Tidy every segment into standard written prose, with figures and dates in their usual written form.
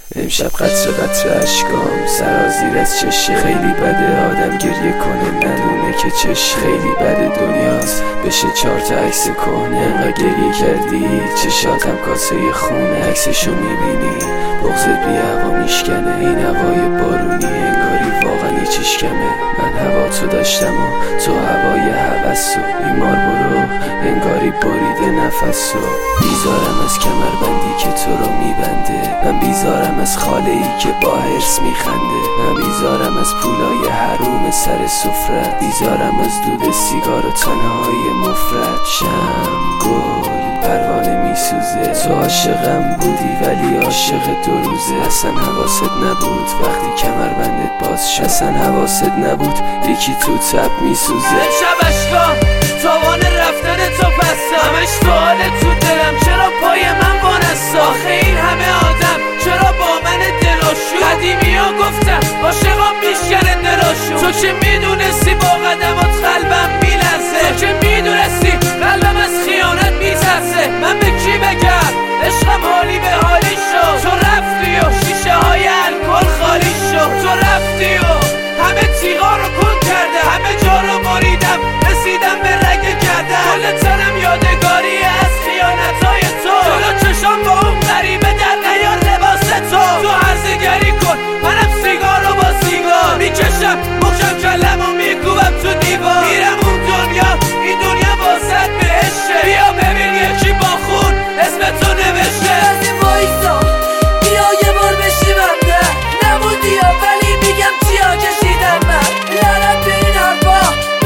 امشب قطر قطر اشکام سرازیر از چشی. خیلی بده آدم گریه کنه ندونه که چش. خیلی بده دنیاست بشه 4 تا عکس کهنه. انقدر گریه کردی چشاتم کاسه خونه. عکسشو میبینی بغضت بی هوا میشکنه. این هوای بارونی انگاری واقعا چیش کمه. من هوا تو داشتم و تو هوای هوس و بیمار برو انگاری بریده نفس. و بیزارم از کمربندی که تو رو میبنده. من بیزارم از خاله ای که با حرص میخنده. من بیزارم از پولای حروم سر سفره. بیزارم از دود سیگار و تنهای مفرد. شم گل پروانه میسوزه. تو عاشقم بودی ولی عاشق 2 روزه. اصلا حواست نبود وقتی کمربندت باز شد. اصلا حواست نبود یکی تو تب میسوزه. امشب اشکام تاوان رفتن تو پستا. همش سوال تو دلم چرا پای من وانستا. آخه این همه آدم چرا با من دلاشو. قدیمی ها گفتم عاشقام میشکنه دلاشو. تو که میدونستی با قدمات قلبم میلرزه. تو که میدونستی قلبم از خیانت میترسه. من به کی بگم عشقم حالی به حالی شد. تو رفتی و شیشه های الکل خالی شد. تو رفتی و همه تیغا رو کن کرده. همه جا رو ماریدم رسیدم به رگ گردن. کل تنم یادگاری از خیانتای تو. جلو چشام با اون غریبه در نیار لباس تو. تو هرزگری کن منم سیگار رو با سیگار میکشم. محکم کلم و میکوبم تو دیوار. میرم اون دنیا این دنیا واسط بهشه. بیا ببین یکی با خون اسم تو نوشته. از وایسا بیا یه بار بشیمم نه نموندی ها ولی میگم چیا کشیدم من. لعنت به این حرفا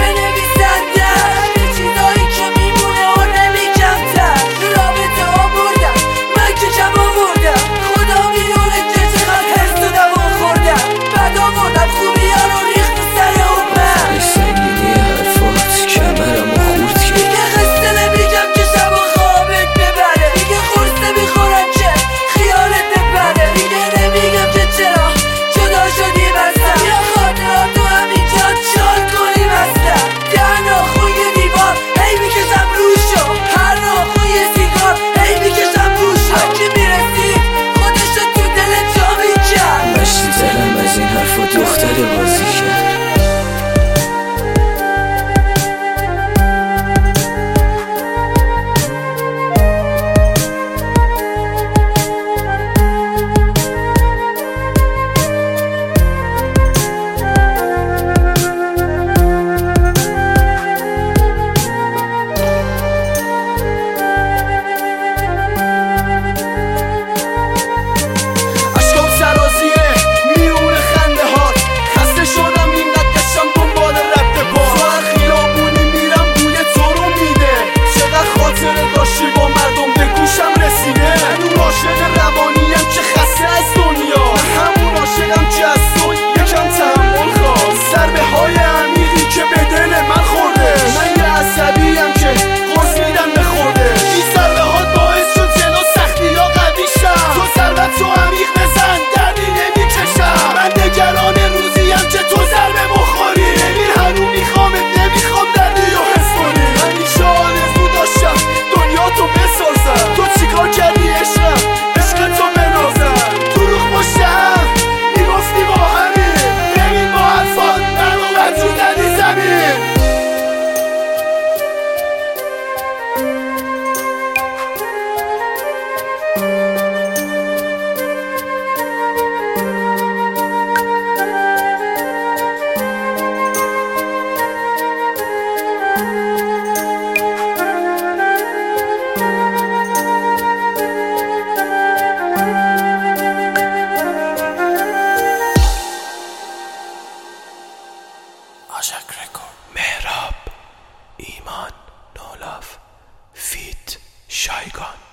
بنویسندم. یه چیزایی که میمونه و نمیکمتر. رابطه ها بردم من که کم آوردم. خدا میدونه که چقدر حرس و دوام خوردم. بد آوردم خوبی ها رو ریخت سر اون من. سنگینی حرفات کمرمو خورد کرد. دیگه قصه نمیگم که شبا خوابت ببره. دیگه خورس نمیخورم که خیالت بپره. دیگه نمیگم که چرا جدا شدی بستم. یا خاطراتو همینجا چال کنی بستم. در ناخوی دیوار هی میکشم روشو. هر ناخوی سیگار هی میکشم روشو. هرکی میرسید خودشو تو دل جا میکرد. مشتی دلم از این حرفا دختر بازی کرد. مهراب ایمان نولاف فیت شایگان.